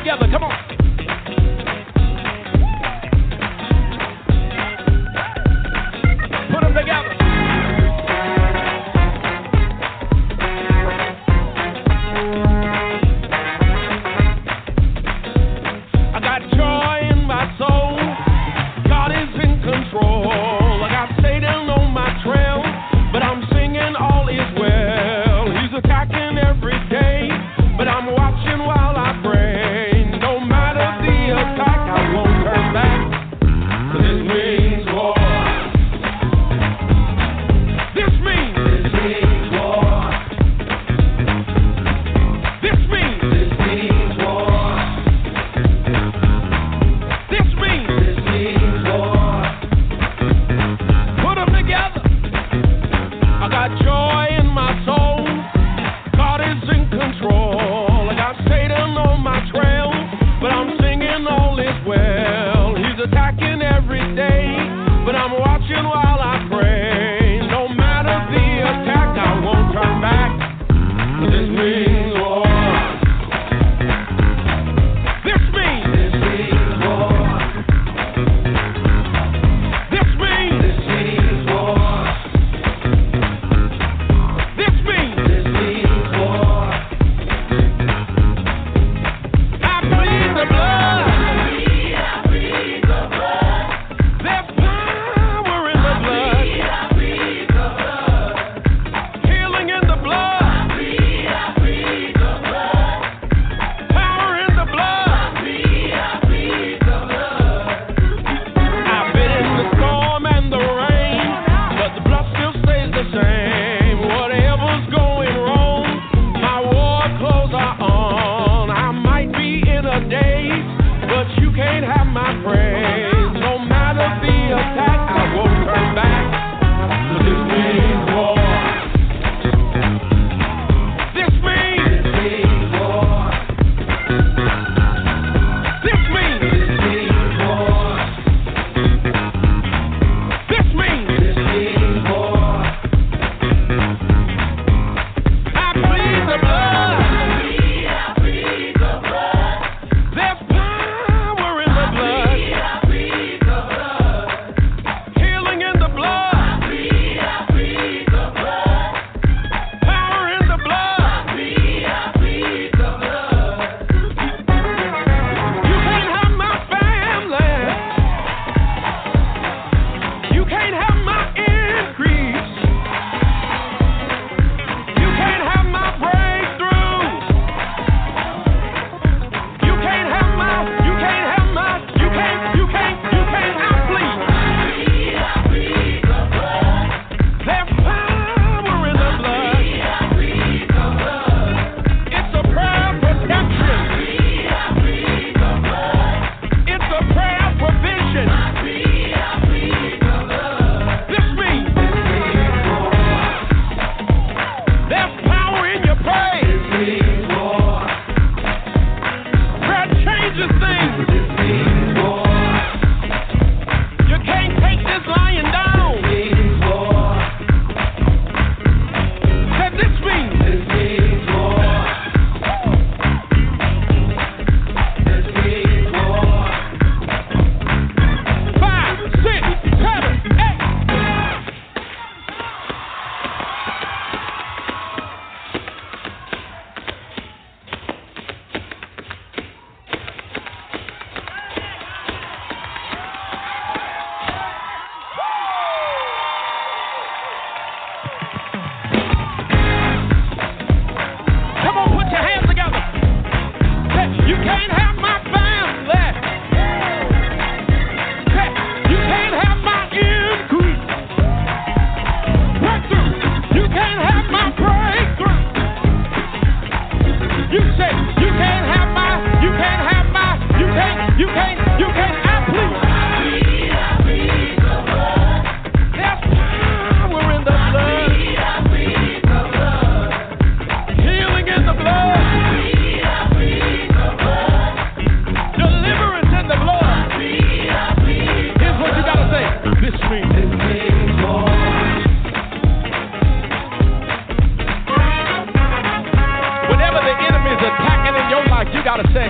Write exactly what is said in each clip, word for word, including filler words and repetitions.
together. Come on. Put them together. I got joy in my soul. God is in control. I got Satan on my trail, but I'm singing all is well. He's attacking every day, but I'm watching while I pray. No matter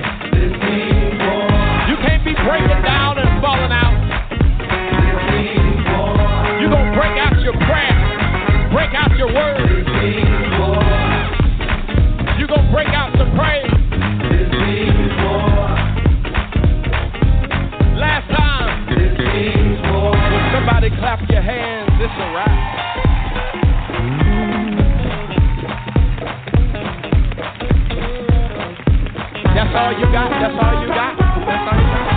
You can't be breaking down and falling out. You're going to break out your prayer, break out your word. You're going to break out some praise. Last time, when somebody clap your hands, it's a wrap. That's all you got, that's all you got, that's all you got.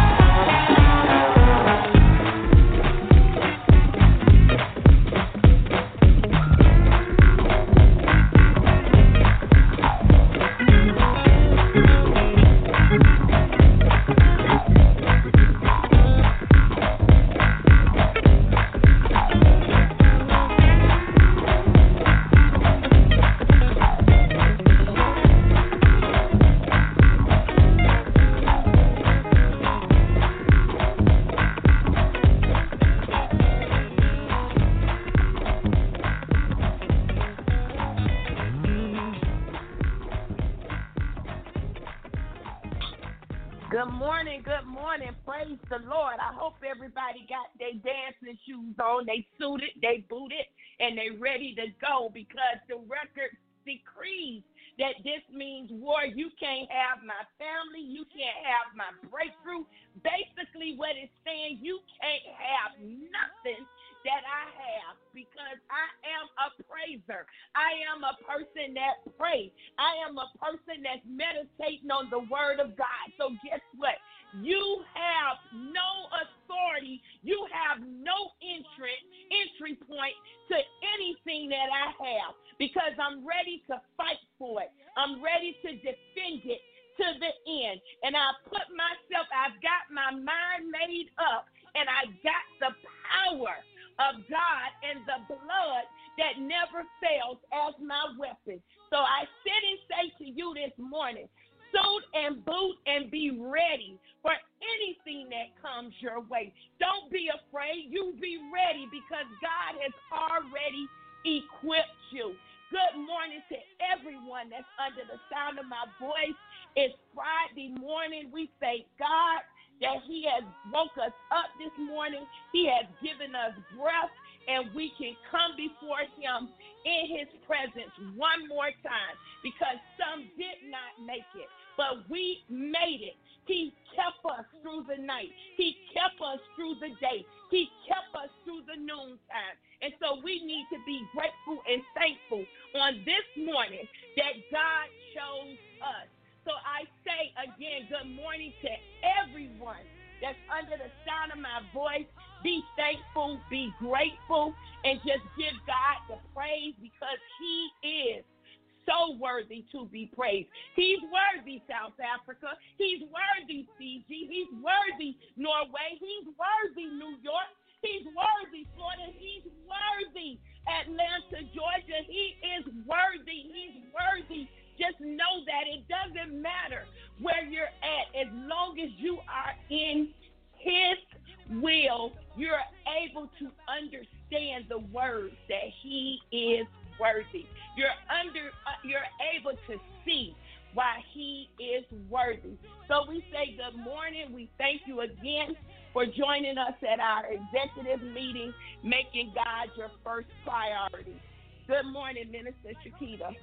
On, they suited, they booted, and they ready to go because the record decrees that this means war. You can't have my family. You can't have my breakthrough. Basically, what it's saying, you can't have nothing that I have because I am a praiser. I am a person that prays. I am a person that's meditating on the word of God. So guess what? You have no authority. You have no entry, entry point to anything that I have because I'm ready to fight for it. I'm ready to defend it to the end. And I put myself, I've got my mind made up, and I got the power of God and the blood that never fails as my weapon. So I sit and say to you this morning, suit and boot and be ready for anything that comes your way. Don't be afraid. You be ready because God has already equipped you. Good morning to everyone that's under the sound of my voice. It's Friday morning. We thank God that he has woke us up this morning. He has given us breath, and we can come before him in his presence one more time because some did not make it. But we made it. He kept us through the night. He kept us through the day. He kept us through the noontime. And so we need to be grateful and thankful on this morning that God chose us. So I say again, good morning to everyone that's under the sound of my voice. Be thankful, be grateful, and just give God the praise because he is so worthy to be praised. He's worthy, South Africa. He's worthy, Fiji. He's worthy, Norway. He's worthy, New York. He's worthy, Florida. He's worthy, Atlanta, Georgia. He is worthy. He's worthy. Just know that it doesn't matter where you're at. As long as you are in his will, you're able to understand the words that he is worthy. You're under. Uh, you're able to see why he is worthy. So we say good morning. We thank you again for joining us at our executive meeting, making God your first priority. Good morning, Minister Shakita.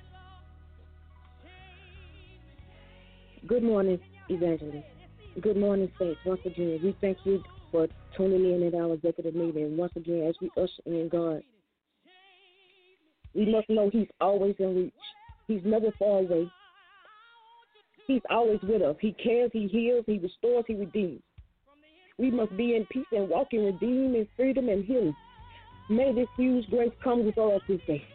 Good morning, Evangelist. Good morning, Saints. Once again, we thank you for tuning in at our executive meeting. Once again, as we usher in God, we must know he's always in reach. He's never far away. He's always with us. He cares, he heals, he restores, he redeems. We must be in peace and walk in redeeming, freedom, and healing. May this huge grace come before us this day.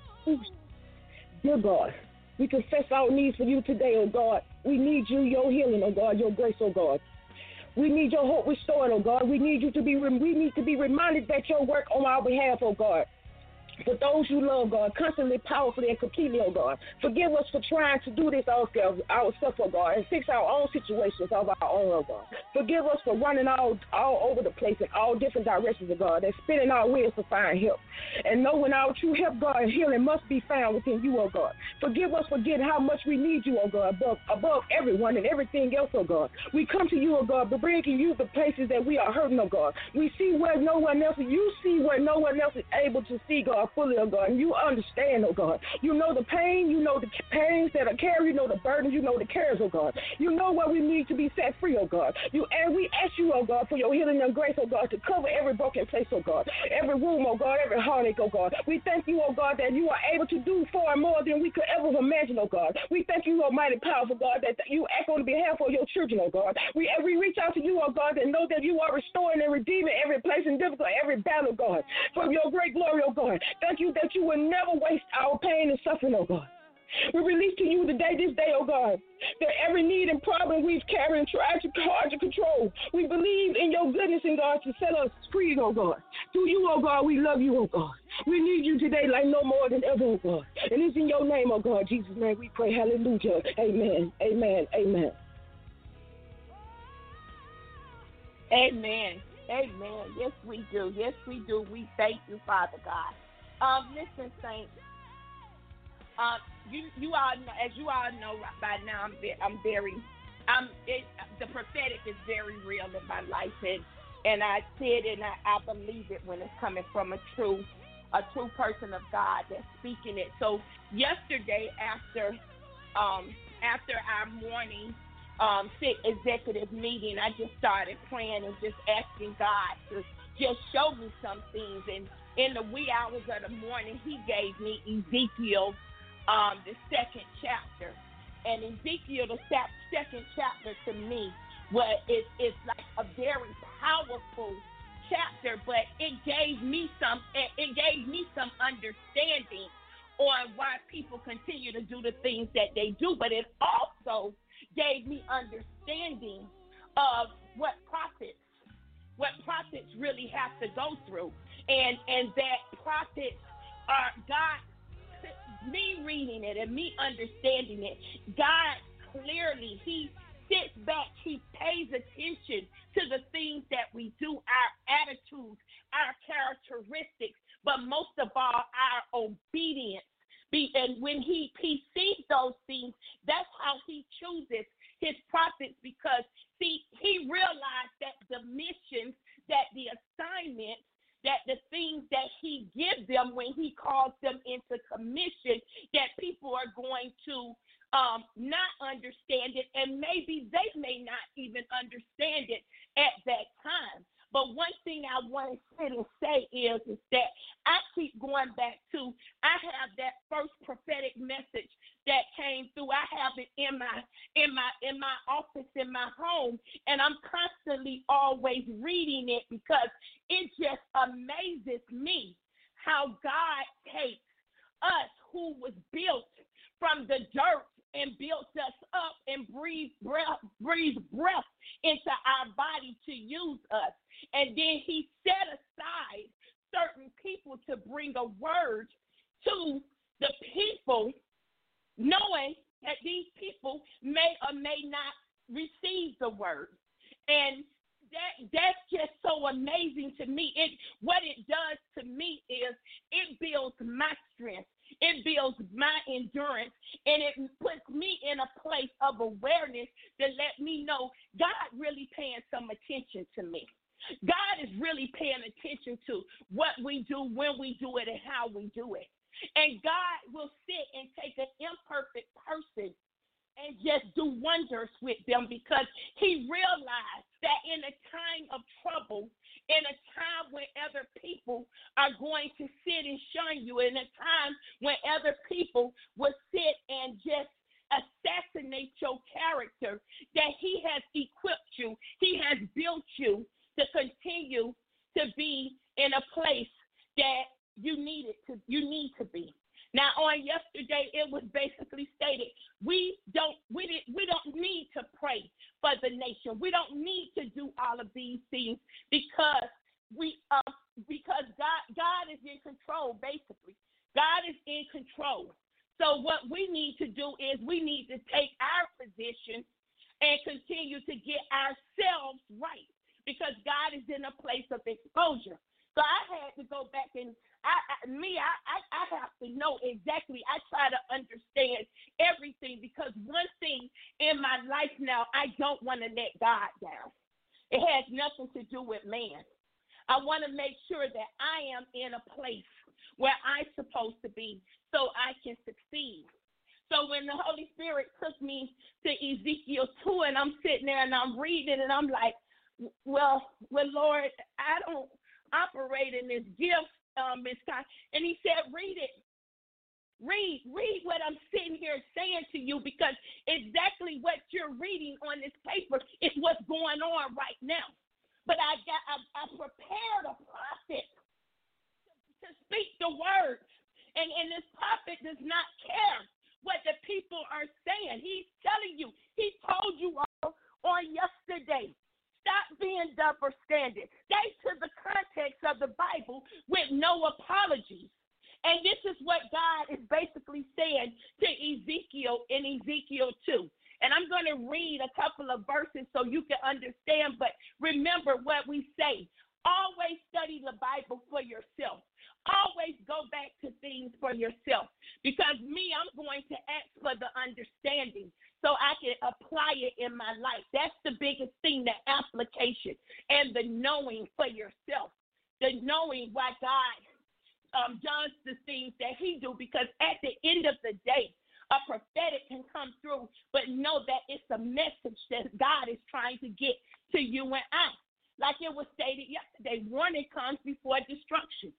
Dear God, we confess our needs for you today, oh God. We need you, your healing, oh God, your grace, oh God. We need your hope restored, oh God. We need you to be. We need to be reminded that your work on our behalf, oh God. For those you love, God, constantly, powerfully, and completely, oh God. Forgive us for trying to do this ourselves, ourselves, oh God, and fix our own situations of our own, oh God. Forgive us for running all all over the place in all different directions, oh God, and spinning our wheels to find help. And knowing our true help, God, and healing must be found within you, oh God. Forgive us for getting how much we need you, oh God, above, above everyone and everything else, oh God. We come to you, oh God, but bringing you the places that we are hurting, oh God. We see where no one else, you see where no one else is able to see, God, fully, oh God, and you understand, oh God. You know the pain, you know the pains that are carried, you know the burdens, you know the cares, oh God. You know where we need to be set free, oh God. You and we ask you, oh God, for your healing and grace, oh God, to cover every broken place, oh God, every room, oh God, every heartache, oh God. We thank you, oh God, that you are able to do far more than we could ever imagine, oh God. We thank you, Almighty powerful God, that you act on behalf of your children, oh God. We we reach out to you, oh God, and know that you are restoring and redeeming every place and difficult, every battle, God, from your great glory, oh God. Thank you that you will never waste our pain and suffering, oh God. We release to you today, this day, oh God, that every need and problem we've carried and tried to hard to control, we believe in your goodness and God to set us free, oh God. Through you, oh God, we love you, oh God. We need you today like no more than ever, oh God. And it's in your name, oh God, Jesus' name, we pray. Hallelujah. Amen. Amen. Amen. Amen. Amen. Yes, we do. Yes, we do. We thank you, Father God. Um, listen, saints. Uh, you you all know, as you all know by now, I'm very, I'm very, um, it, the prophetic is very real in my life, and and I see it and I, I believe it when it's coming from a true, a true person of God that's speaking it. So yesterday, after, um, after our morning, um, executive meeting, I just started praying and just asking God to just show me some things. And in the wee hours of the morning, He gave me Ezekiel. Um, the second chapter, and Ezekiel, the second chapter to me, was it, it's like a very powerful chapter, but it gave me some, it gave me some understanding on why people continue to do the things that they do, but it also gave me understanding of what prophets, what prophets really have to go through, and and that prophets are God. Me reading it and me understanding it, God clearly, He sits back, He pays attention to the things that we do, our attitudes, our characteristics, but most of all, our obedience. Be, and when he, he sees those things, that's how He chooses His prophets, because, see, He realized that the missions, that the assignments, that the things that He gives them when He calls them into commission, that people are going to um, not understand it, and maybe they may not even understand it at that time. But one thing I want to sit and say is, is that I keep going back to, I have that first prophetic message that came through. I have it in my in my in my office, in my home, and I'm constantly always reading it, because it just amazes me how God takes us who was built from the dirt and built us up and breathed breath, breathed breath into our body to use us. And then He set aside certain people to bring a word to the people, knowing that these people may or may not receive the word. And that that's just so amazing to me. It what it does to me is it builds my strength. It builds my endurance, and it puts me in a place of awareness to let me know God really paying some attention to me. God is really paying attention to what we do, when we do it, and how we do it. And God will sit and take an imperfect person and just do wonders with them, because He realized that in a time of trouble, in a time when other people are going to sit and shun you, in a time when other people will sit and just assassinate your character, that He has equipped you, He has built you to continue to be in a place that you need it to, you need to be. Now, on yesterday, it was basically stated we don't we did, we don't need to pray for the nation. We don't need to do all of these things, because we uh, because God God is in control. Basically, God is in control. So what we need to do is we need to take our position, and continue to get ourselves right, because God is in a place of exposure. So I had to go back and I, I me, I, I, I have to know exactly. I try to understand everything, because one thing in my life now, I don't want to let God down. It has nothing to do with man. I want to make sure that I am in a place where I'm supposed to be so I can succeed. So when the Holy Spirit took me to Ezekiel two, and I'm sitting there and I'm reading, and I'm like, well, well, Lord, I don't operate in this gift, um, Miss Kai. And he said, read it. Read, read what I'm sitting here saying to you, because exactly what you're reading on this paper is what's going on right now. But I got, I, I prepared a prophet to speak the words, and, and this prophet does not care what the people are saying. He's telling you, he told you all on yesterday, stop being double-standard. Stay to the context of the Bible with no apologies. And this is what God is basically saying to Ezekiel in Ezekiel two. And I'm going to read a couple of verses so you can understand. But remember what we say. Always study the Bible for yourself. Always go back to things for yourself. Because me, I'm going to ask for the understanding so I can apply it in my life. That's the biggest thing, the application and the knowing for yourself. The knowing why God um, does the things that he do. Because at the end of the day, a prophetic can come through, but know that it's a message that God is trying to get to you and I. Like it was stated yesterday, warning comes before destruction.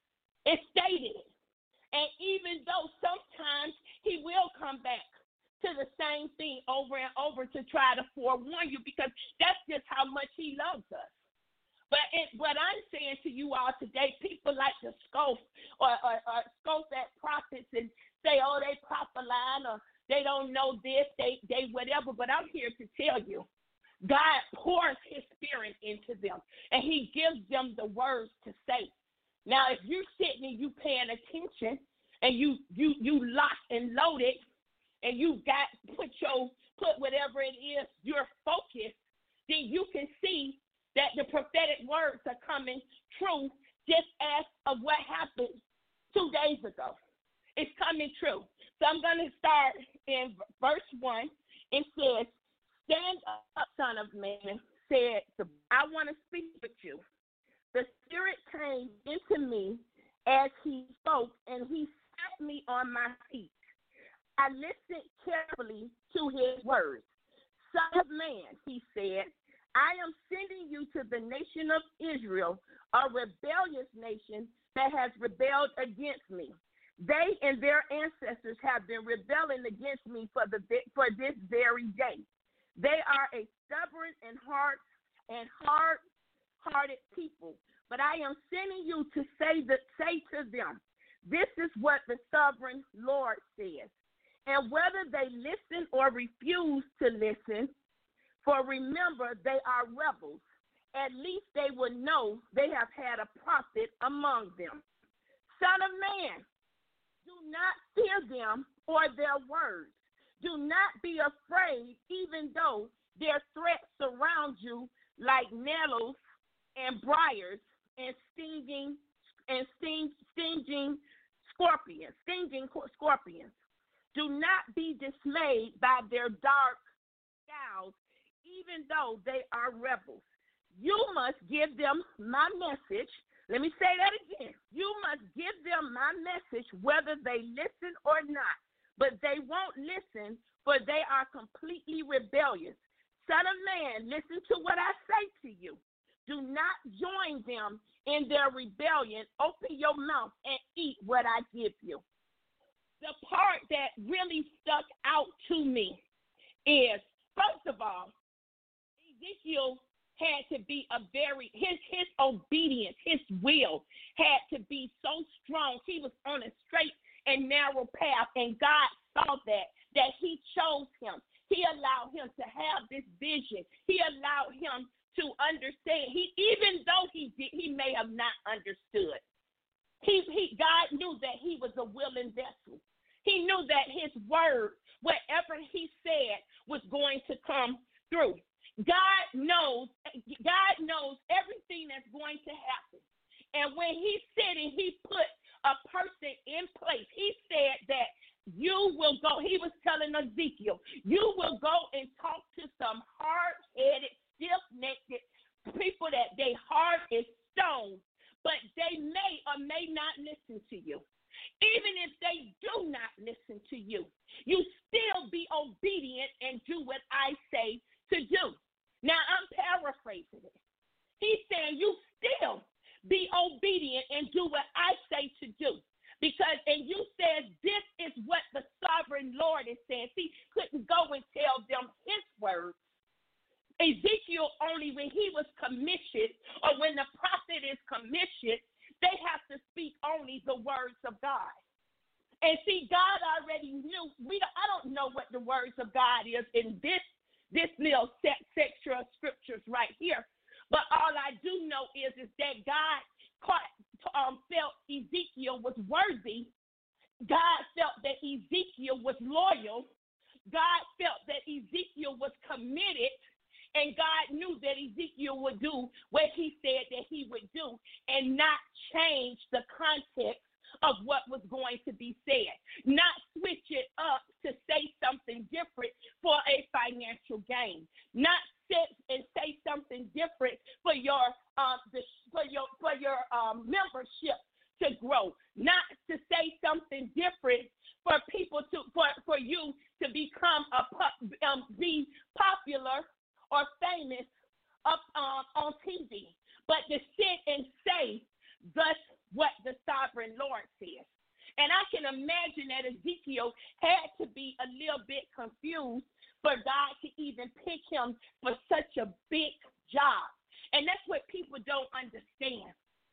It stated it. And even though sometimes he will come back to the same thing over and over to try to forewarn you, because that's just how much he loves us. But it, what I'm saying to you all today, people like to scoff or, or, or scoff at prophets and say, oh, they prophesying, or they don't know this, they, they whatever. But I'm here to tell you, God pours his spirit into them, and he gives them the words to say. Now, if you're sitting and you paying attention, and you you you locked and loaded, and you got put your put whatever it is, you're focused, then you can see that the prophetic words are coming true, just as of what happened two days ago. It's coming true. So I'm going to start in verse one. It says, stand up, son of man, said, I want to speak with you. The Spirit came into me as he spoke, and he set me on my feet. I listened carefully to his words. Son of man, he said, I am sending you to the nation of Israel, a rebellious nation that has rebelled against me. They and their ancestors have been rebelling against me for the for this very day. They are a stubborn and hard and hard-hearted people. But I am sending you to say that say to them, this is what the sovereign Lord says. And whether they listen or refuse to listen, for remember they are rebels, at least they will know they have had a prophet among them. Son of man, do not fear them or their words. Do not be afraid, even though their threats surround you like nettles and briars and stinging and sting, stinging scorpions, stinging scorpions. Do not be dismayed by their dark scowls, even though they are rebels. You must give them my message. Let me say that again. You must give them my message whether they listen or not. But they won't listen, for they are completely rebellious. Son of man, listen to what I say to you. Do not join them in their rebellion. Open your mouth and eat what I give you. The part that really stuck out to me is, first of all, Ezekiel had to be a very, his his obedience, his will had to be so strong. He was on a straight and narrow path, and God saw that, that he chose him. He allowed him to have this vision. He allowed him to understand. He, even though he did, he may have not understood. He, he, God knew that he was a willing vessel. He knew that his word, whatever he said, was going to come through. God knows, God knows everything that's going to happen. And when he said and he put a person in place, he said that you will go, he was telling Ezekiel, you will go and talk to some hard-headed, stiff-necked people that they hard as stone, but they may or may not listen to you. Even if they do not listen to you, you still be obedient and do what I say to do. Now, I'm paraphrasing it. He's saying you still be obedient and do what I say to do. Because, and you said this is what the sovereign Lord is saying. See, couldn't go and tell them his words. Ezekiel only when he was commissioned, or when the prophet is commissioned, they have to speak only the words of God. And see, God already knew. We don't, I don't know what the words of God is in this this little set, section of scriptures right here. But all I do know is, is that God caught, um, felt Ezekiel was worthy. God felt that Ezekiel was loyal. God felt that Ezekiel was committed. And God knew that Ezekiel would do what he said that he would do and not change the context of what was going to be said, not switch it up to say something different for a financial gain, not sit and say something different for your um the, for your for your um membership to grow, not to say something different for people to for, for you to become a um be popular or famous up um, on T V, but to sit and say thus what the sovereign Lord says. And I can imagine that Ezekiel had to be a little bit confused for God to even pick him for such a big job. And that's what people don't understand.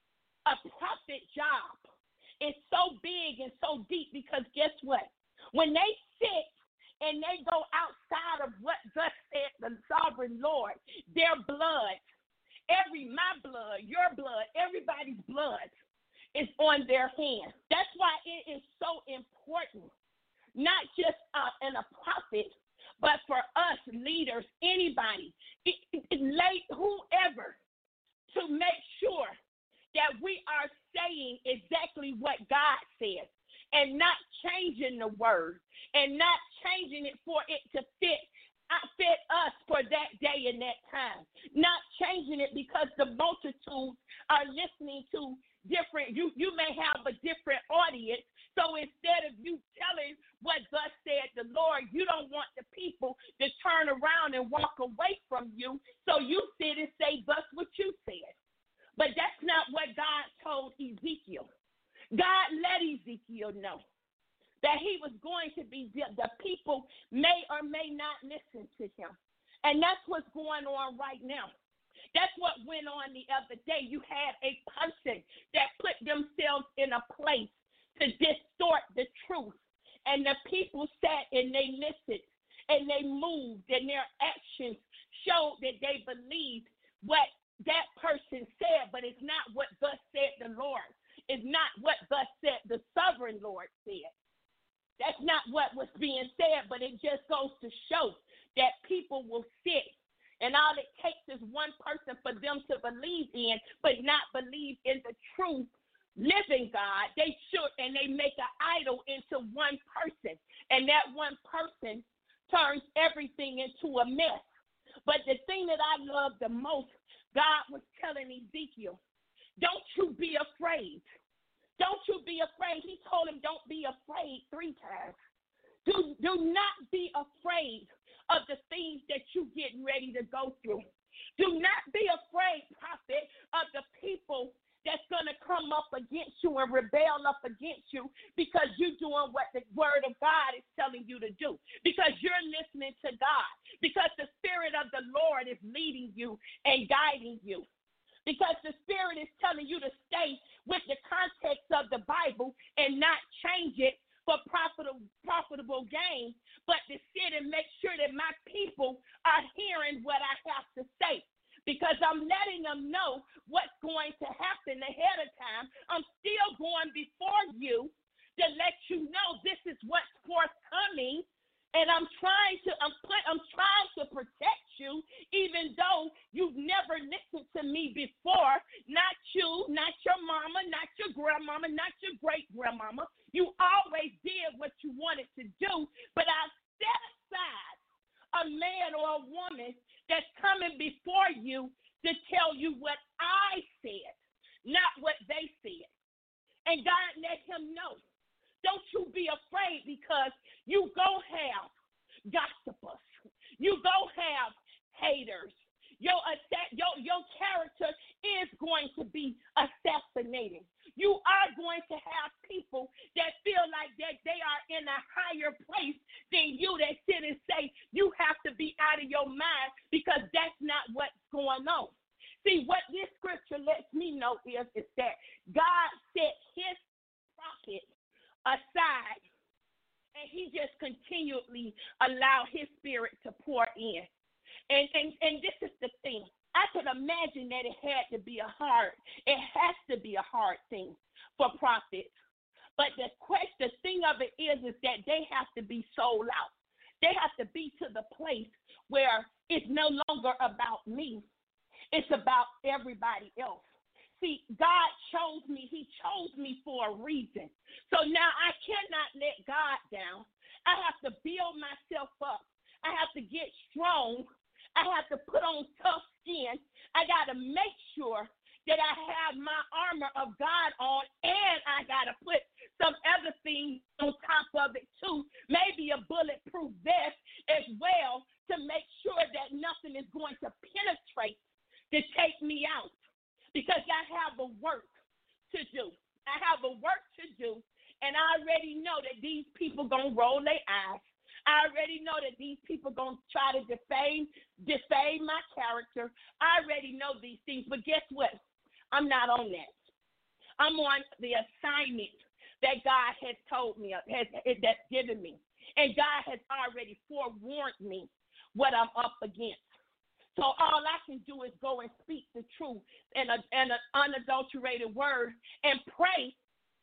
A prophet job is so big and so deep because guess what? When they sit and they go outside of what thus said the sovereign Lord, their blood, every my blood, your blood, everybody's blood is on their hands. That's why it is so important, not just uh, in a prophet, but for us leaders, anybody, it, it, late, whoever, to make sure that we are saying exactly what God says and not changing the word and not changing it for it to fit uh, fit us for that day and that time, not changing it because the multitudes are listening to different, you, you may have a different audience. So instead of you telling what thus said the Lord, you don't want the people to turn around and walk away from you. So you sit and say, thus what you said. But that's not what God told Ezekiel. God let Ezekiel know that he was going to be, the people may or may not listen to him. And that's what's going on right now. That's what went on the other day. You had a person that put themselves in a place to distort the truth. And the people sat and they listened and they moved and their actions showed that they believed what that person said, but it's not what thus said the Lord. It's not what thus said the sovereign Lord said. That's not what was being said, but it just goes to show that people will sit, and all it takes is one person for them to believe in, but not believe in the true living God. They should, and they make an idol into one person, and that one person turns everything into a mess. But the thing that I love the most, God was telling Ezekiel, don't you be afraid. Don't you be afraid. He told him, don't be afraid three times. Do, do not be afraid of the things that you're getting ready to go through. Do not be afraid, prophet, of the people that's going to come up against you and rebel up against you because you're doing what the word of God is telling you to do, because you're listening to God, because the Spirit of the Lord is leading you and guiding you. Because the Spirit is telling you to stay with the context of the Bible and not change it for profitable, profitable gain, but to sit and make sure that my people are hearing what I have to say. Because I'm letting them know what's going to happen ahead of time. I'm still going before you to let you know this is what's forthcoming. And I'm trying to I'm put I'm trying to protect you before, not you, not your mama, not your grandmama, not your great-grandmama. You always did what you wanted to do, but I set aside a man or a woman that's coming before you to tell you what I said, not what they said. And God let him know. Don't you be afraid, because you gon' have gossipers. You gon' have haters. Your, your, your character is going to be assassinated. You are going to have people that feel like that they are in a higher place than you, that sit and say you have to be out of your mind, because that's not what's going on. See, what this scripture lets me know is, is that God set his prophet aside, and he just continually allowed his spirit to pour in. And, and and this is the thing. I could imagine that it had to be a hard, it has to be a hard thing for prophets. But the question, the thing of it is, is that they have to be sold out. They have to be to the place where it's no longer about me. It's about everybody else. See, God chose me. He chose me for a reason. So now I cannot let God down. I have to build myself up. I have to get strong. I have to put on tough skin. I got to make sure that I have my armor of God on, and I got to put some other things on top of it too, maybe a bulletproof vest as well, to make sure that nothing is going to penetrate to take me out, because I have a work to do. I have a work to do, and I already know that these people going to roll their eyes. I already know that these people going to try to defame, defame my character. I already know these things, but guess what? I'm not on that. I'm on the assignment that God has told me, has, that's given me. And God has already forewarned me what I'm up against. So all I can do is go and speak the truth and, a, and an unadulterated word and pray.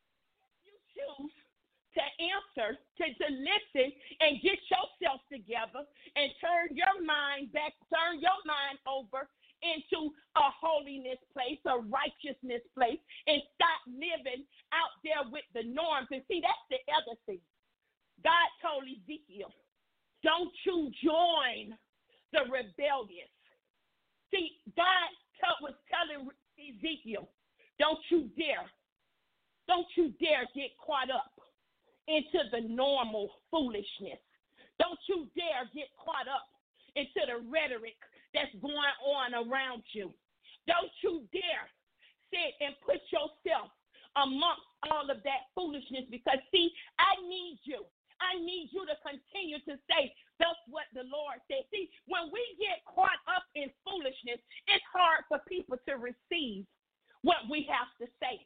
You choose to answer, to, to listen, and get yourself together and turn your mind back, turn your mind over into a holiness place, a righteousness place, and stop living out there with the norms. And see, that's the other thing. God told Ezekiel, don't you join the rebellious. See, God t- was telling Ezekiel, don't you dare, don't you dare get caught up into the normal foolishness. Don't you dare get caught up into the rhetoric that's going on around you. Don't you dare sit and put yourself amongst all of that foolishness, because, see, I need you. I need you to continue to say, that's what the Lord said. See, when we get caught up in foolishness, it's hard for people to receive what we have to say.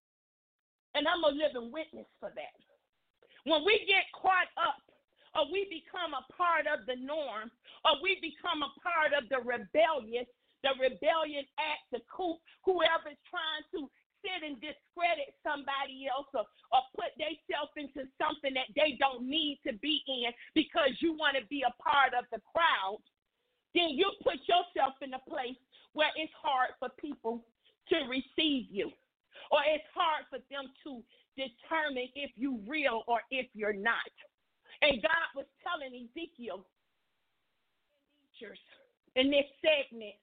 And I'm a living witness for that. When we get caught up, or we become a part of the norm, or we become a part of the rebellious, the rebellion act, the coup, whoever's trying to sit and discredit somebody else, or, or put themselves into something that they don't need to be in because you want to be a part of the crowd, then you put yourself in a place where it's hard for people to receive you, or it's hard for them to determine if you're real or if you're not. And God was telling Ezekiel in this segment,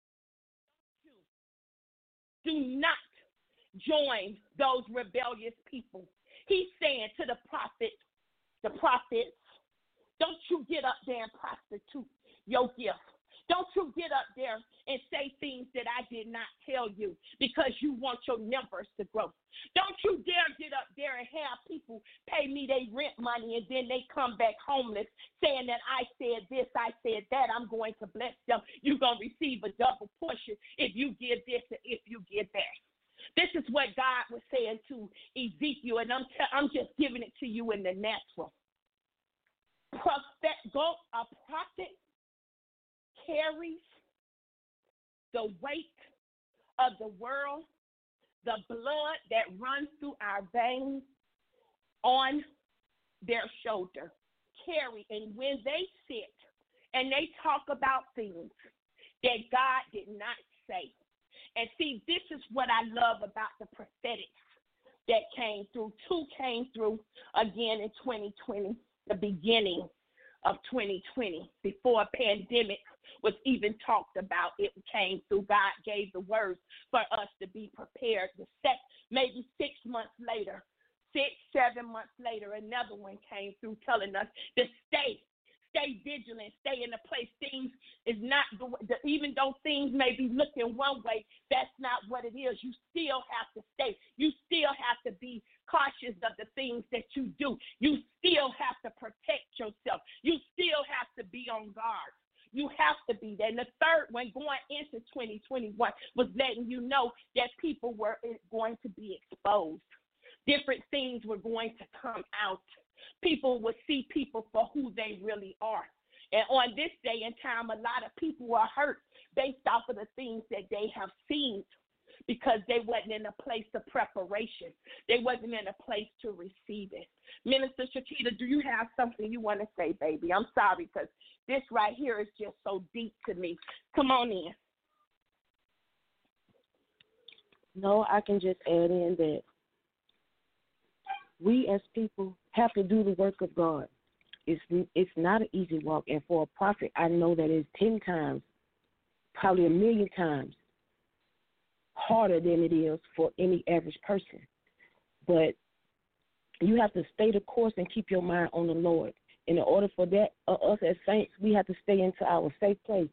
do not join those rebellious people. He's saying to the prophet, the prophets, don't you get up there and prostitute your gift. Don't you get up there and say things that I did not tell you because you want your numbers to grow. Don't you dare get up there and have people pay me their rent money and then they come back homeless saying that I said this, I said that, I'm going to bless them. You're going to receive a double portion if you give this and if you give that. This is what God was saying to Ezekiel, and I'm, t- I'm just giving it to you in the natural. Prophet, go, a prophet carries the weight of the world, the blood that runs through our veins on their shoulder. Carry, and when they sit and they talk about things that God did not say, And see, this is what I love about the prophetic that came through. Two came through again in twenty twenty, the beginning of twenty twenty, before a pandemic was even talked about. It came through. God gave the words for us to be prepared. The set, maybe six months later, six, seven months later, another one came through telling us to stay. Stay vigilant, stay in the place. Things is not, the, even though things may be looking one way, that's not what it is. You still have to stay. You still have to be cautious of the things that you do. You still have to protect yourself. You still have to be on guard. You have to be there. And the third one, going into twenty twenty-one, was letting you know that people were going to be exposed. Different things were going to come out. People will see people for who they really are. And on this day and time, a lot of people are hurt based off of the things that they have seen because they wasn't in a place of preparation. They wasn't in a place to receive it. Minister Shakita, do you have something you want to say, baby? I'm sorry because this right here is just so deep to me. Come on in. No, I can just add in that we as people have to do the work of God. It's it's not an easy walk, and for a prophet, I know that it's ten times, probably a million times harder than it is for any average person. But you have to stay the course and keep your mind on the Lord. And in order for that, uh, us as saints, we have to stay into our safe place.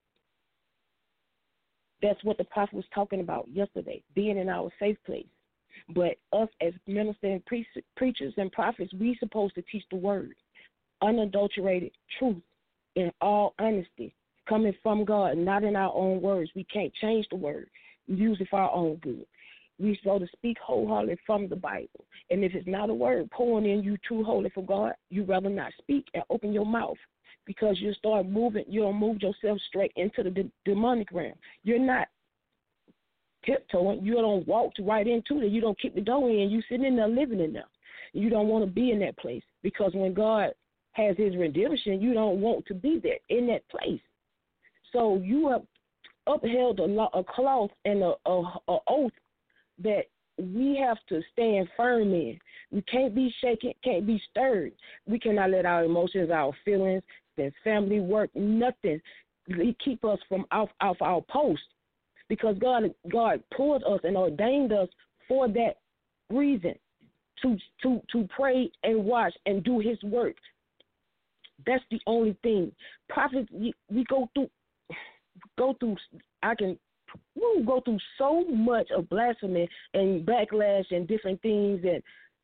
That's what the prophet was talking about yesterday, being in our safe place. But us as ministers and pre- preachers and prophets, we supposed to teach the word, unadulterated truth in all honesty, coming from God, not in our own words. We can't change the word. We use it for our own good. We supposed to speak wholeheartedly from the Bible. And if it's not a word pouring in you too holy for God, you rather not speak and open your mouth because you start moving, you don't move yourself straight into the de- demonic realm. You're not tiptoeing. You don't walk right into it. You don't keep the door in. You sitting in there living in there. You don't want to be in that place because when God has his redemption, you don't want to be there in that place. So you have upheld a, law, a cloth and a, a, a oath that we have to stand firm in. We can't be shaken, can't be stirred. We cannot let our emotions, our feelings, there's family work, nothing keep us from off, off our post. Because God God pulled us and ordained us for that reason, to to to pray and watch and do his work. That's the only thing. Prophets, we, we go through, go through, I can, we go through so much of blasphemy and backlash and different things, and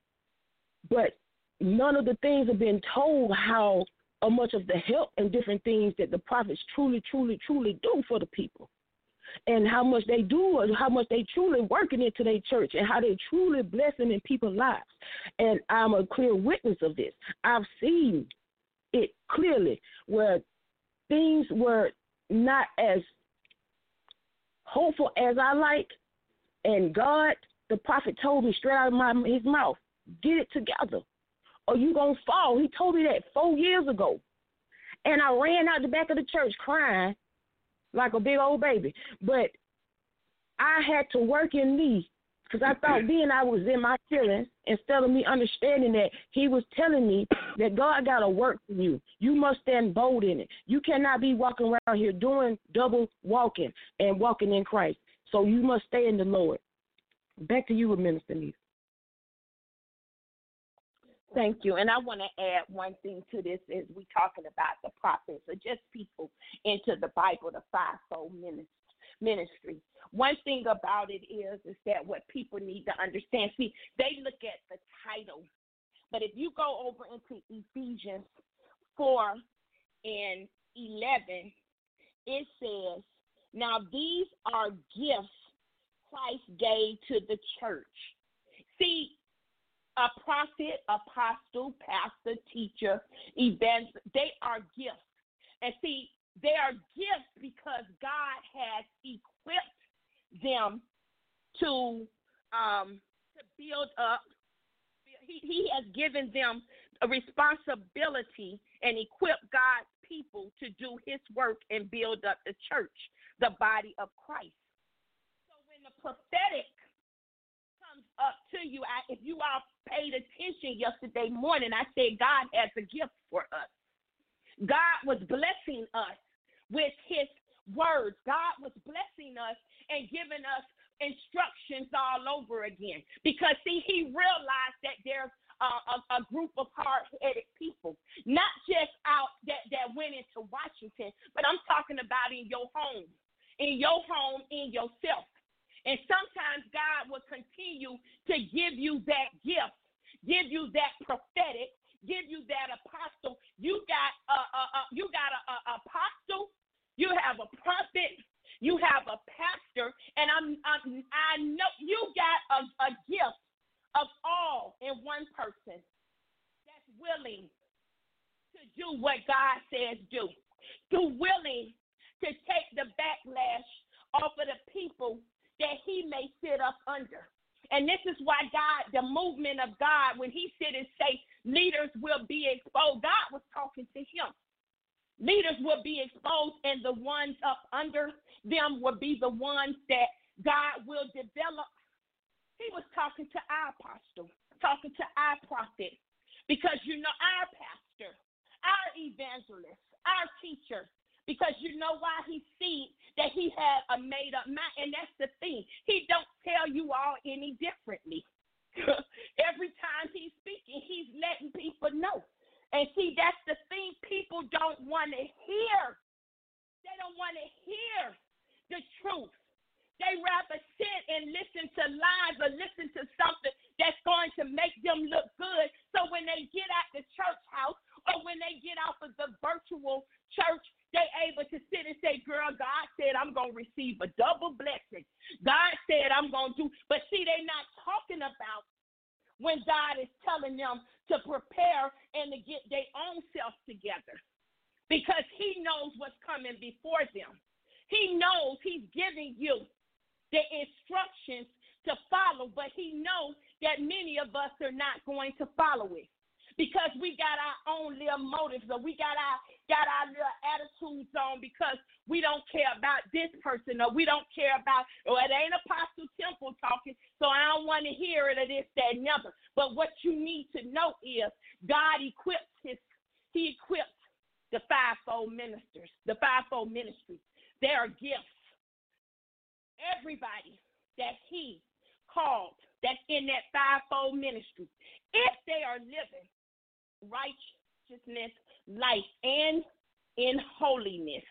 but none of the things have been told how uh, much of the help and different things that the prophets truly, truly, truly do for the people. And how much they do, and how much they truly working into their church, and how they truly blessing in people's lives. And I'm a clear witness of this. I've seen it clearly where things were not as hopeful as I like, and God, the prophet, told me straight out of my, his mouth, get it together, or you gonna fall. He told me that four years ago, and I ran out the back of the church crying like a big old baby. But I had to work in me because I thought then I was in my feelings instead of me understanding that he was telling me that God got to work for you. You must stand bold in it. You cannot be walking around here doing double walking and walking in Christ. So you must stay in the Lord. Back to you, Minister Nita. Thank you. And I want to add one thing to this as we talking about the prophets or just people into the Bible, the fivefold ministry. One thing about it is, is that what people need to understand, see, they look at the title. But if you go over into Ephesians four and eleven, it says, now these are gifts Christ gave to the church. See, a prophet, apostle, pastor, teacher, evangelist, they are gifts. And see, they are gifts because God has equipped them to um, to build up. He, he has given them a responsibility and equipped God's people to do his work and build up the church, the body of Christ. So when the prophetic comes up to you, I, if you all paid attention yesterday morning, I said God has a gift for us. God was blessing us with his words. God was blessing us and giving us instructions all over again. Because, see, he realized that there's a, a, a group of hard-headed people, not just out that, that went into Washington, but I'm talking about in your home, in your home, in yourself. And sometimes God will continue to give you that gift, give you that prophetic, give you that apostle. You got a, a, a you got a, a apostle, you have a prophet, you have a pastor, and I'm, I'm I know you got a, a gift of all in one person that's willing to do what God says do, to willing to take the backlash off of the people that he may sit up under. And this is why God, the movement of God, when he said and say leaders will be exposed, God was talking to him. Leaders will be exposed, and the ones up under them will be the ones that God will develop. He was talking to our apostle, talking to our prophet, because, you know, our pastor, our evangelist, our teacher, because you know why? He see that he had a made-up mind, and that's the thing. He don't tell you all any differently. Every time he's speaking, he's letting people know. And see, that's the thing people don't want to hear. They don't want to hear the truth. They rather sit and listen to lies or listen to something that's going to make them look good. So when they get at the church house or when they get off of the virtual church, they able to sit and say, girl, God said I'm going to receive a double blessing. God said I'm going to do. But see, they're not talking about when God is telling them to prepare and to get their own self together, because he knows what's coming before them. He knows he's giving you the instructions to follow, but he knows that many of us are not going to follow it because we got our own little motives, or we got our got our little attitudes on because we don't care about this person, or we don't care about, or it ain't Apostle Temple talking, so I don't want to hear it, or this, that, and the other. But what you need to know is God equips his, he equips the fivefold ministers, the fivefold ministry. There are gifts. Everybody that he called that's in that fivefold ministry, if they are living righteousness, life, and in holiness,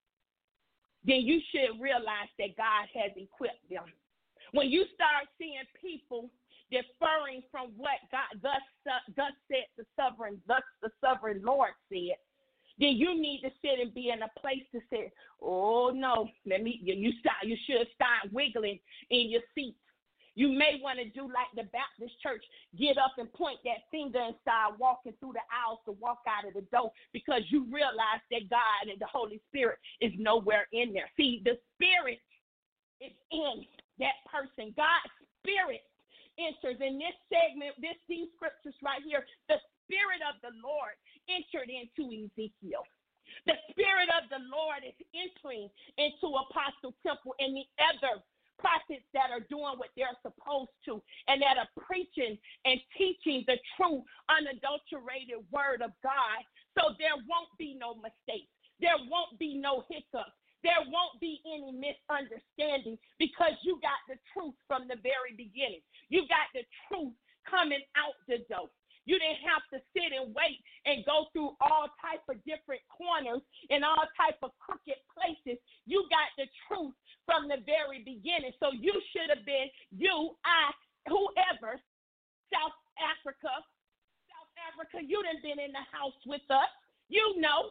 then you should realize that God has equipped them. When you start seeing people deferring from what God thus uh, thus said the sovereign, thus the sovereign Lord said, then you need to sit and be in a place to say, oh no, let me you, you start you should start wiggling in your seat. You may want to do like the Baptist church, get up and point that finger and start walking through the aisles to walk out of the door, because you realize that God and the Holy Spirit is nowhere in there. See, the Spirit is in that person. God's Spirit enters in this segment, this these scriptures right here. The Spirit of the Lord entered into Ezekiel. The Spirit of the Lord is entering into Apostle Temple and the other prophets that are doing what they're supposed to and that are preaching and teaching the true, unadulterated word of God. So there won't be no mistakes. There won't be no hiccups. There won't be any misunderstanding, because you got the truth from the very beginning. You got the truth coming out the door. You didn't have to sit and wait and go through all type of different corners and all type of crooked places. You got the truth from the very beginning. So you should have been, you, I, whoever, South Africa, South Africa, you done been in the house with us. You know.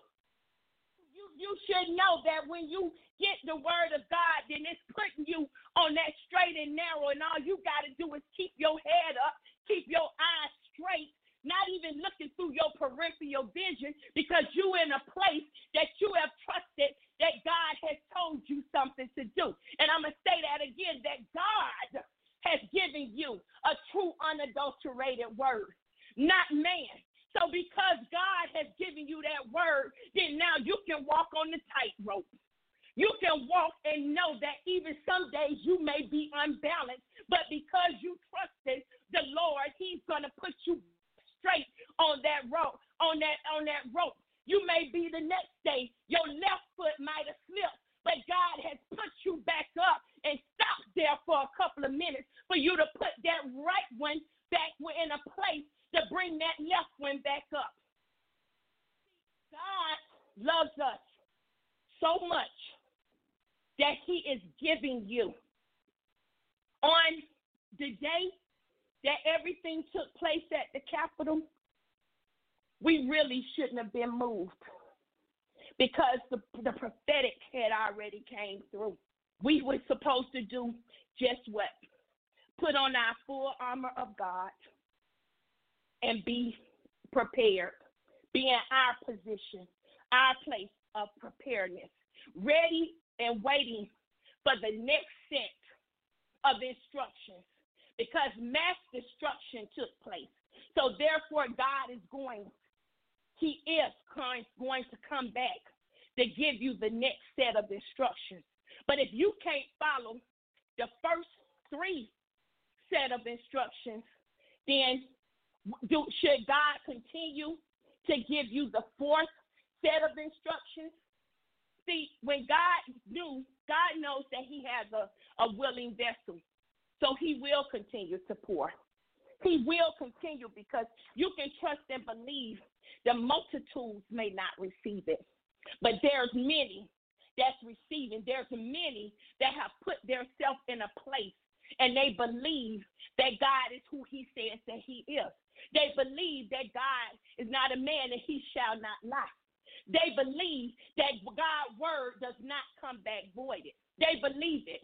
You, you should know that when you get the word of God, then it's putting you on that straight and narrow, and all you got to do is keep your head up, keep your eyes straight, not even looking through your peripheral vision, because you in a place that you have trusted that God has told you something to do. And I'm going to say that again, that God has given you a true unadulterated word, not man. So because God has given you that word, then now you can walk on the tightrope. You can walk and know that even some days you may be unbalanced, but because you trusted the Lord, He's gonna put you straight on that rope, on that on that rope. You may be the next day, your left foot might have slipped, but God has put you back up and stopped there for a couple of minutes for you to put that right one back in a place to bring that left one back up. God loves us so much that He is giving you. On the day that everything took place at the Capitol, we really shouldn't have been moved because the, the prophetic had already came through. We were supposed to do just what? Put on our full armor of God and be prepared. Be in our position, our place of preparedness, ready and waiting for the next set of instructions because mass destruction took place. So therefore, God is going, He is going to come back to give you the next set of instructions. But if you can't follow the first three set of instructions, then do, should God continue to give you the fourth set of instructions? See, when God knew, God knows that He has a, a willing vessel. So He will continue to pour. He will continue because you can trust and believe the multitudes may not receive it. But there's many that's receiving. There's many that have put themselves in a place and they believe that God is who He says that He is. They believe that God is not a man and He shall not lie. They believe that God's word does not come back voided. They believe it.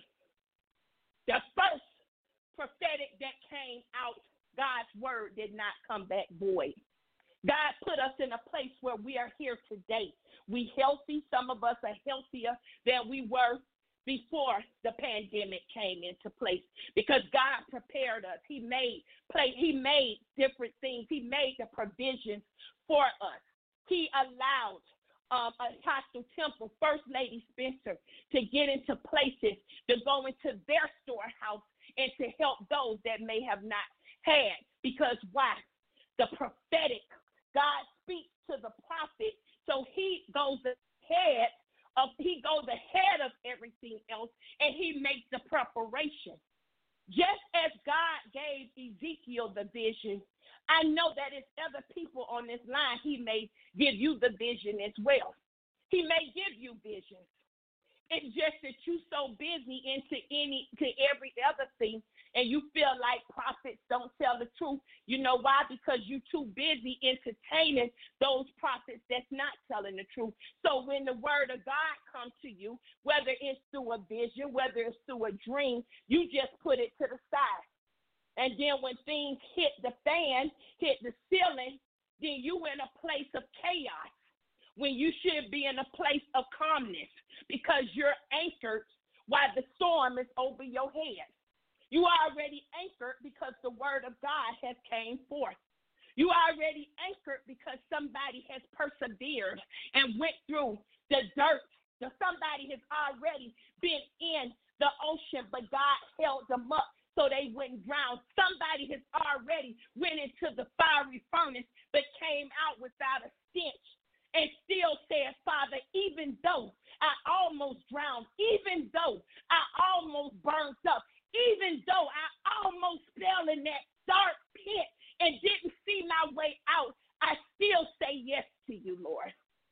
The first prophetic that came out, God's word did not come back void. God put us in a place where we are here today. We healthy. Some of us are healthier than we were before the pandemic came into place because God prepared us. He made play, He made different things. He made the provisions for us. He allowed um, Apostle Temple, First Lady Spencer, to get into places, to go into their storehouse and to help those that may have not had. Because why? The prophetic, God speaks to the prophet, so He goes ahead of He goes ahead of everything else, and He makes the preparation. Just as God gave Ezekiel the vision, I know that it's other people on this line, He may give you the vision as well. He may give you visions. It's just that you're so busy into any to every other thing, and you feel like prophets don't tell the truth. You know why? Because you're too busy entertaining those prophets that's not telling the truth. So when the word of God comes to you, whether it's through a vision, whether it's through a dream, you just put it to the side. And then when things hit the fan, hit the ceiling, then you in a place of chaos when you should be in a place of calmness because you're anchored while the storm is over your head. You are already anchored because the word of God has came forth. You are already anchored because somebody has persevered and went through the dirt. Somebody has already been in the ocean, but God held them up so they wouldn't drown. Somebody has already went into the fiery furnace but came out without a stench and still said, Father, even though I almost drowned, even though I almost burned up, even though I almost fell in that dark pit and didn't see my way out, I still say yes to you, Lord.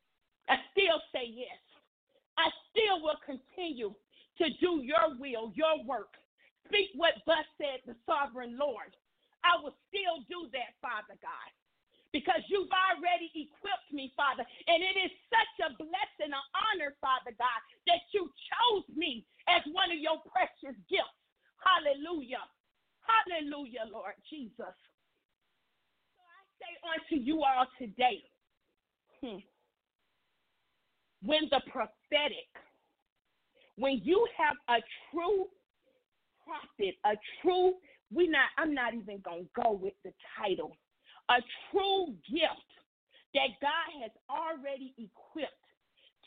I still say yes. I still will continue to do your will, your work. Speak what thus said the sovereign Lord. I will still do that, Father God, because you've already equipped me, Father, and it is such a blessing, an honor, Father God, that you chose me as one of your precious gifts. Hallelujah. Hallelujah, Lord Jesus. So I say unto you all today, hmm, when the prophetic, when you have a true prophet, a true, we not, I'm not even going to go with the title, a true gift that God has already equipped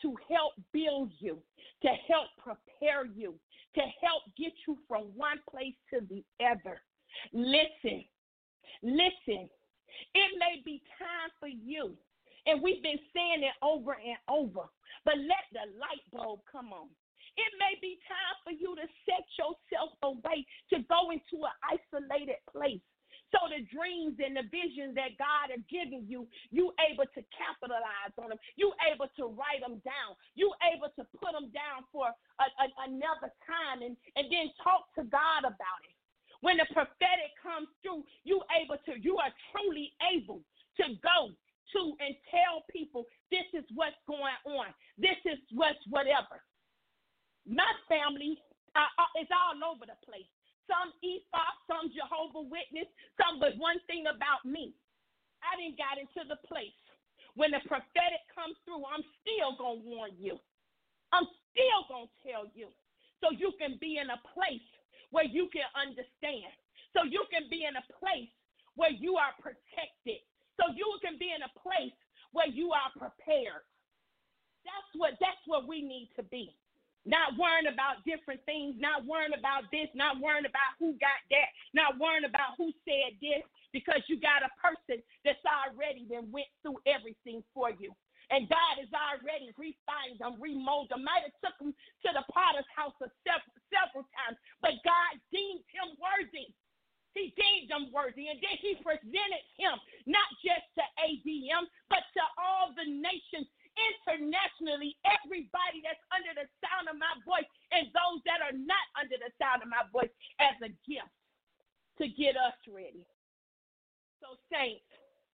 to help build you, to help prepare you, to help get you from one place to the other. Listen, listen, it may be time for you, and we've been saying it over and over, but let the light bulb come on. It may be time for you to set yourself away to go into an isolated place. So the dreams and the visions that God has given you, you able to capitalize on them. You able to write them down. You able to put them down for a, a, another time and, and then talk to God about it. When the prophetic comes through, you able to, you are truly able to go to and tell people this is what's going on. This is what's whatever. My family uh, is all over the place. Some E F O P, some Jehovah Witness, some, but one thing about me, I didn't got into the place. When the prophetic comes through, I'm still going to warn you. I'm still going to tell you so you can be in a place where you can understand, so you can be in a place where you are protected, so you can be in a place where you are prepared. That's what, that's what we need to be. Not worrying about different things, not worrying about this, not worrying about who got that, not worrying about who said this, because you got a person that's already been went through everything for you. And God has already refined them, remolded them. Might have took them to the potter's house several, several times, but God deemed him worthy. He deemed him worthy, and then he presented him not just to A D M, but to all the nations internationally, everybody that's under the sound of my voice and those that are not under the sound of my voice as a gift to get us ready. So, saints,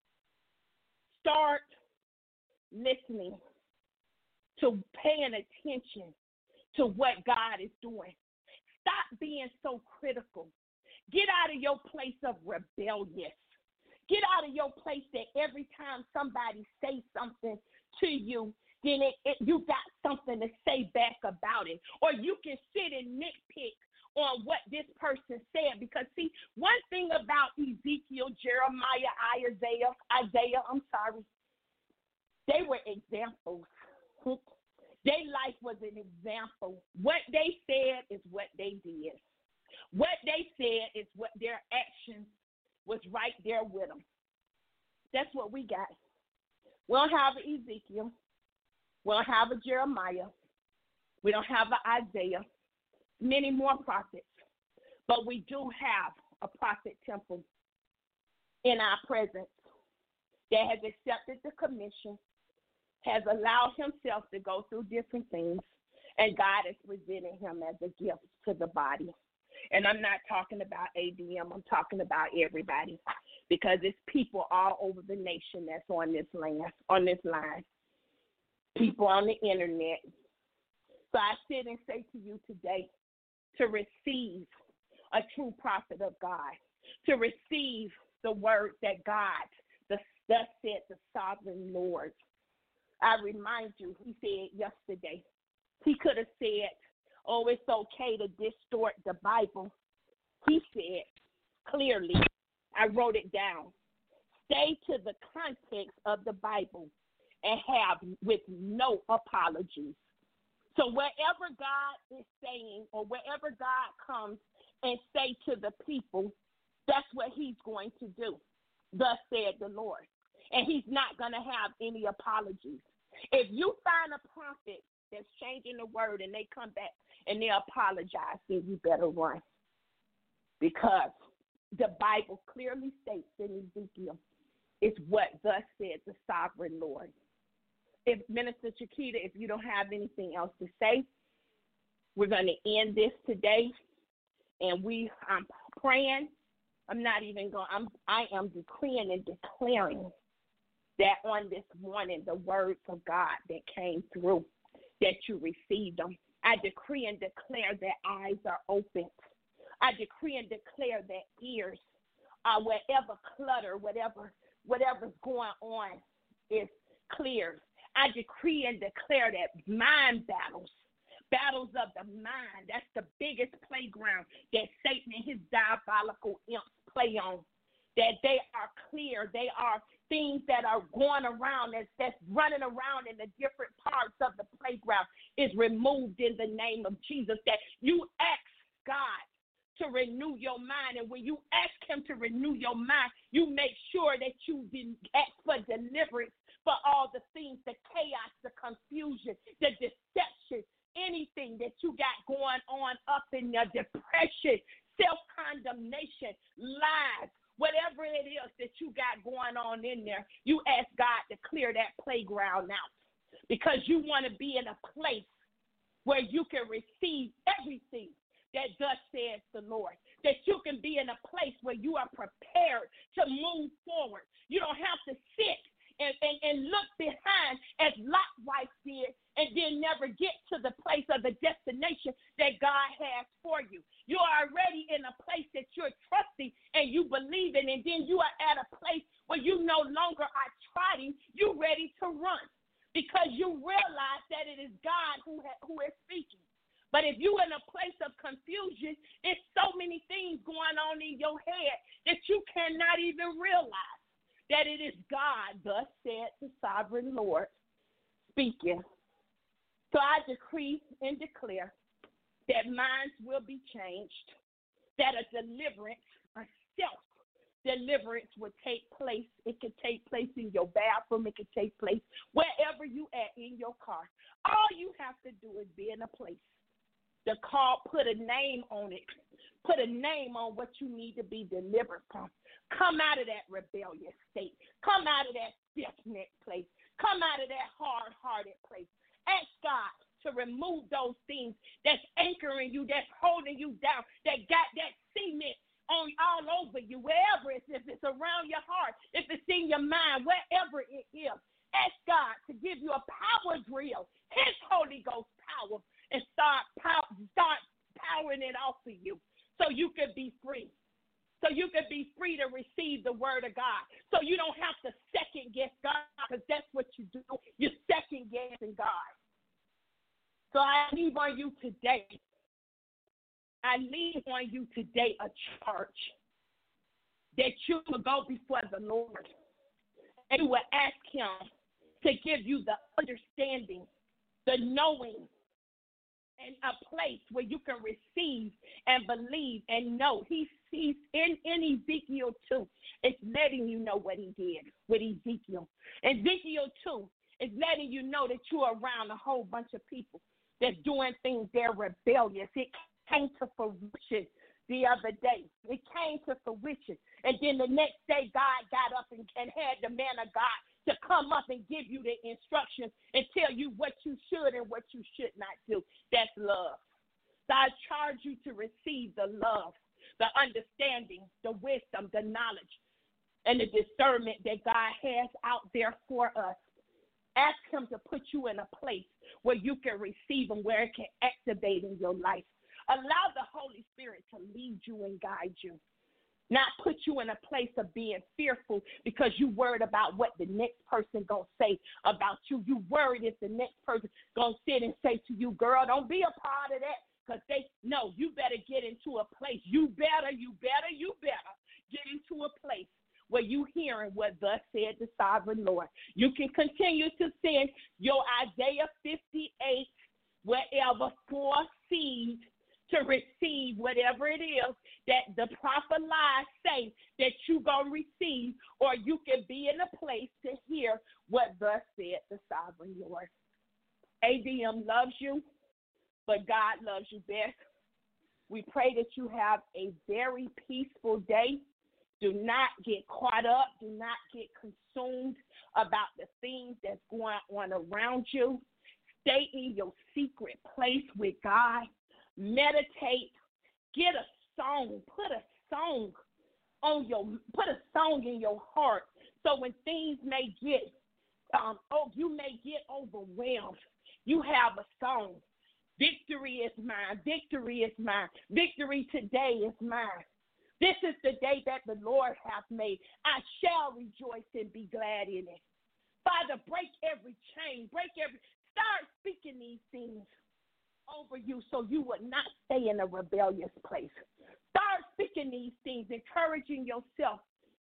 start listening to paying attention to what God is doing. Stop being so critical. Get out of your place of rebellious. Get out of your place that every time somebody says something to you, then it, it, you got something to say back about it. Or you can sit and nitpick on what this person said. Because, see, one thing about Ezekiel, Jeremiah, Isaiah, Isaiah, I'm sorry, they were examples. Their life was an example. What they said is what they did. What they said is what their actions was right there with them. That's what we got. We don't have an Ezekiel. We don't have a Jeremiah. We don't have an Isaiah. Many more prophets. But we do have a prophet temple in our presence that has accepted the commission, has allowed himself to go through different things, and God is presenting him as a gift to the body. And I'm not talking about A D M. I'm talking about everybody, because it's people all over the nation that's on this land, on this line, people on the internet. So I sit and say to you today, to receive a true prophet of God, to receive the word that God, the, thus said the sovereign Lord. I remind you, he said yesterday, he could have said, oh, it's okay to distort the Bible. He said clearly, I wrote it down, stay to the context of the Bible and have with no apologies. So wherever God is saying, or wherever God comes and say to the people, that's what he's going to do. Thus said the Lord. And he's not going to have any apologies. If you find a prophet that's changing the word and they come back and they apologize, then you better run. Because the Bible clearly states in Ezekiel, it's what thus said the sovereign Lord. If Minister Chiquita, if you don't have anything else to say, we're going to end this today. And we, I'm praying. I'm not even going, I'm, I am decreeing and declaring that on this morning, the words of God that came through, that you received them. I decree and declare that eyes are open. I decree and declare that ears are wherever clutter, whatever, whatever's going on is cleared. I decree and declare that mind battles, battles of the mind, that's the biggest playground that Satan and his diabolical imps play on, that they are clear. They are things that are going around, that's, that's running around in the different parts of the playground is removed in the name of Jesus. That you ask God to renew your mind. And when you ask him to renew your mind, you make sure that you ask for deliverance for all the things, the chaos, the confusion, the deception, anything that you got going on up in your depression, self-condemnation, lies, whatever it is that you got going on in there, you ask God to clear that playground out because you want to be in a place where you can receive everything that thus says the Lord, that you can be in a place where you are prepared to move forward. You don't have to sit and, and, and look behind as Lot's wife did and then never get to the place of the destination that God has for you. You're already in a place that you're trusting and you believe in, and then you are at a place where you no longer are trotting, you're ready to run because you realize that it is God who, ha- who is speaking. But if you're in a place of confusion, it's so many things going on in your head that you cannot even realize that it is God, thus said the sovereign Lord, speaking. So I decree and declare that minds will be changed, that a deliverance, a self-deliverance will take place. It could take place in your bathroom. It could take place wherever you at in your car. All you have to do is be in a place. The call, put a name on it. Put a name on what you need to be delivered from. Come out of that rebellious state. Come out of that stiff-necked place. Come out of that hard-hearted place. Ask God to remove those things that's anchoring you, that's holding you down, that got that cement on all over you, wherever it's, if it's around your heart, if it's in your mind, wherever it is. Ask God to give you a power drill, his Holy Ghost power, and start pow- start powering it off of you so you could be free. So you could be free to receive the word of God. So you don't have to second guess God, because that's what you do. You're second guessing God. So I leave on you today. I leave on you today a charge that you will go before the Lord and you will ask him to give you the understanding, the knowing, and a place where you can receive and believe and know. He sees in, in Ezekiel two, it's letting you know what he did with Ezekiel. Ezekiel two is letting you know that you're around a whole bunch of people that's doing things, they're rebellious. It came to fruition the other day. It came to fruition. And then the next day, God got up and, and had the man of God to come up and give you the instructions and tell you what you should and what you should not do. That's love. So I charge you to receive the love, the understanding, the wisdom, the knowledge, and the discernment that God has out there for us. Ask him to put you in a place where you can receive him, where it can activate in your life. Allow the Holy Spirit to lead you and guide you. Not put you in a place of being fearful because you worried about what the next person going to say about you. You worried if the next person going to sit and say to you, girl, don't be a part of that. Because they, no, you better get into a place. You better, you better, you better get into a place where you hearing what thus said the sovereign Lord. You can continue to send your Isaiah fifty-eight, wherever, for seed to receive whatever it is that the prophet lies say that you going to receive, or you can be in a place to hear what thus said the sovereign Lord. A D M loves you, but God loves you best. We pray that you have a very peaceful day. Do not get caught up. Do not get consumed about the things that's going on around you. Stay in your secret place with God. Meditate. Get a song. Put a song on your. Put a song in your heart. So when things may get, um, oh, you may get overwhelmed. You have a song. Victory is mine. Victory is mine. Victory today is mine. This is the day that the Lord hath made. I shall rejoice and be glad in it. Father, break every chain. Break every. Start speaking these things over you so you would not stay in a rebellious place. Start speaking these things, encouraging yourself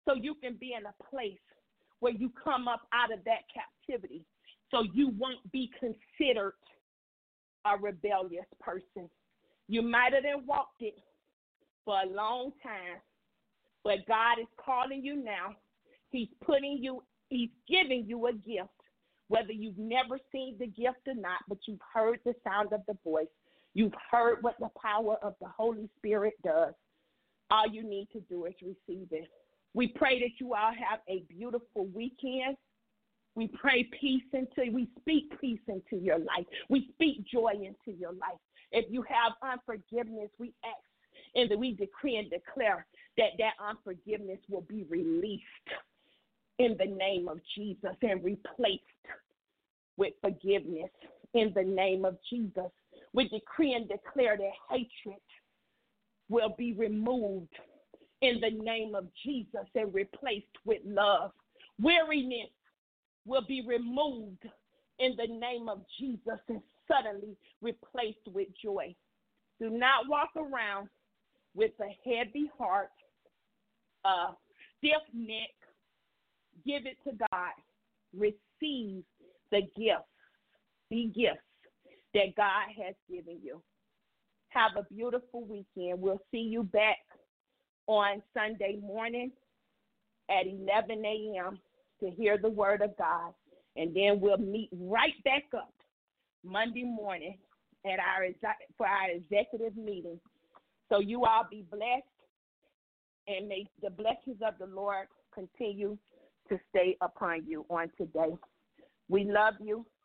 so you can be in a place where you come up out of that captivity so you won't be considered a rebellious person. You might have been walked it for a long time, but God is calling you now. He's putting you, he's giving you a gift, whether you've never seen the gift or not, but you've heard the sound of the voice. You've heard what the power of the Holy Spirit does. All you need to do is receive it. We pray that you all have a beautiful weekend. We pray peace into, we speak peace into your life. We speak joy into your life. If you have unforgiveness, we ask and that we decree and declare that that unforgiveness will be released in the name of Jesus and replaced with forgiveness in the name of Jesus. We decree and declare that hatred will be removed in the name of Jesus and replaced with love. Weariness will be removed in the name of Jesus and suddenly replaced with joy. Do not walk around with a heavy heart, a stiff neck. Give it to God. Receive the gifts, the gifts that God has given you. Have a beautiful weekend. We'll see you back on Sunday morning at eleven a.m. to hear the word of God. And then we'll meet right back up Monday morning at our for our executive meeting. So you all be blessed, and may the blessings of the Lord continue to stay upon you on today. We love you.